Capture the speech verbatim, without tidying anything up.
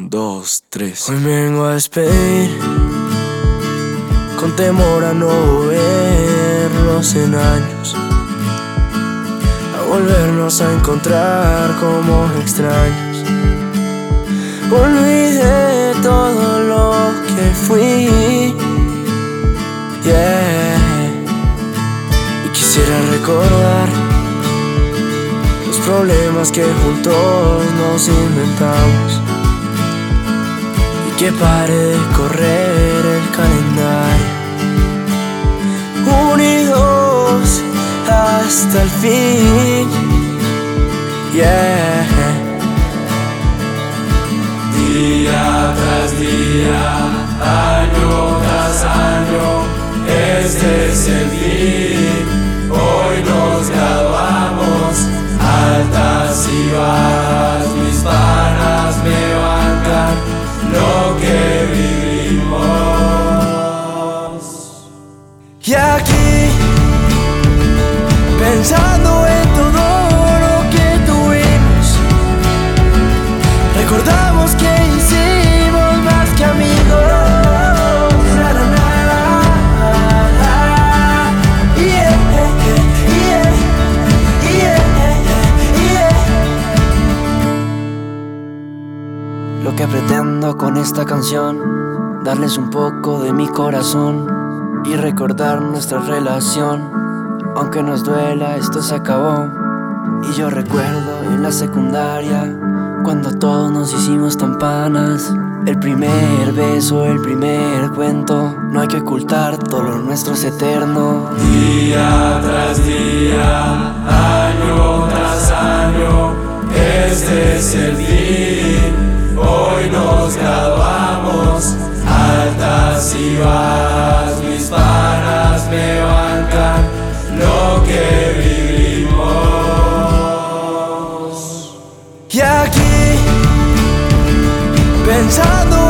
dos, tres. Hoy me vengo a despedir, con temor a no verlos en años, a volvernos a encontrar como extraños. Olvidé todo lo que fui, yeah. Y quisiera recordar los problemas que juntos nos inventamos, y que pare de correr el calendario, unidos hasta el fin, yeah. Día tras día, año tras año, este es el fin. Hoy nos graduamos, altas y bajas, mis panas me bancan lo que vivimos. Y aquí, pensando en todo lo que tuvimos, recordamos que hicimos más que amigos. Yeah, yeah, yeah, yeah. Lo que pretendo con esta canción, darles un poco de mi corazón y recordar nuestra relación. Aunque nos duela, esto se acabó. Y yo recuerdo en la secundaria, cuando todos nos hicimos tan panas, el primer beso, el primer cuento. No hay que ocultar, todo lo nuestro es eterno. Día tras día, año tras año, este es el fin. Hoy nos graduamos, altas y bajas, mis panas me bancan lo que vivimos. Y aquí, pensando